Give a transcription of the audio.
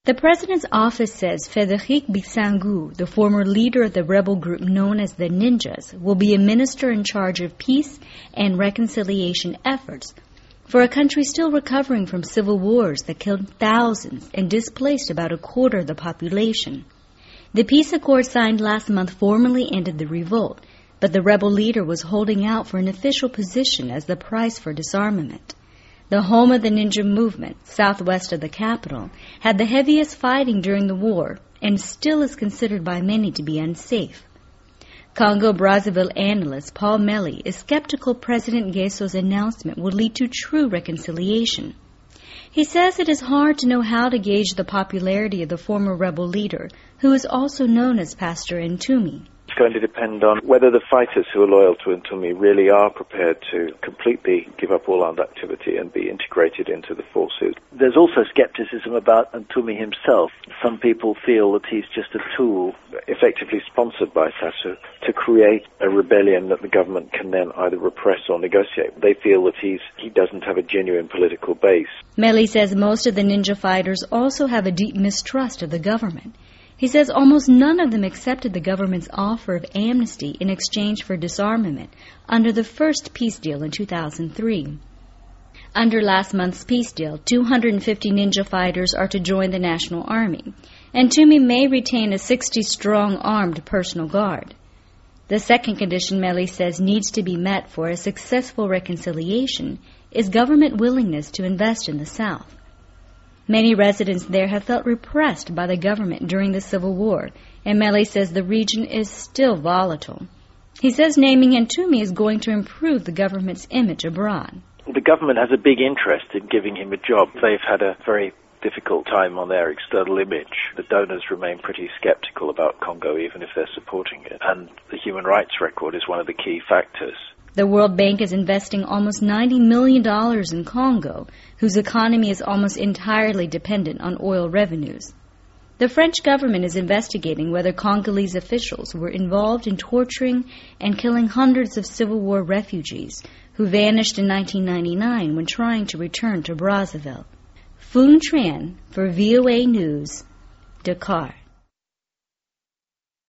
The president's office says Frédéric Bissangou, the former leader of the rebel group known as the Ninjas, will be a minister in charge of peace and reconciliation efforts for a country still recovering from civil wars that killed thousands and displaced about a quarter of the population. The peace accord signed last month formally ended the revolt, but the rebel leader was holding out for an official position as the price for disarmament. The home of the Ninja movement, southwest of the capital, had the heaviest fighting during the war and still is considered by many to be unsafe. Congo-Brazzaville analyst Paul Melly is skeptical President Nguesso's announcement will lead to true reconciliation. He says it is hard to know how to gauge the popularity of the former rebel leader, who is also known as Pastor Ntumi. It's going to depend on whether the fighters who are loyal to Ntumi really are prepared to completely give up all armed activity and be integrated into the forces. There's also skepticism about Ntumi himself. Some people feel that he's just a tool, effectively sponsored by Sassou, to create a rebellion that the government can then either repress or negotiate. They feel that he doesn't have a genuine political base. Melly says most of the Ninja fighters also have a deep mistrust of the government. He says almost none of them accepted the government's offer of amnesty in exchange for disarmament under the first peace deal in 2003. Under last month's peace deal, 250 Ninja fighters are to join the National Army, and Ntumi may retain a 60-strong armed personal guard. The second condition Melly says needs to be met for a successful reconciliation is government willingness to invest in the South. Many residents there have felt repressed by the government during the Civil War, and Melly says the region is still volatile. He says naming Ntumi is going to improve the government's image abroad. The government has a big interest in giving him a job. They've had a very difficult time on their external image. The donors remain pretty skeptical about Congo, even if they're supporting it. And the human rights record is one of the key factors. The World Bank is investing almost $90 million in Congo, whose economy is almost entirely dependent on oil revenues. The French government is investigating whether Congolese officials were involved in torturing and killing hundreds of Civil War refugees who vanished in 1999 when trying to return to Brazzaville. Phuong Tran for VOA News, Dakar.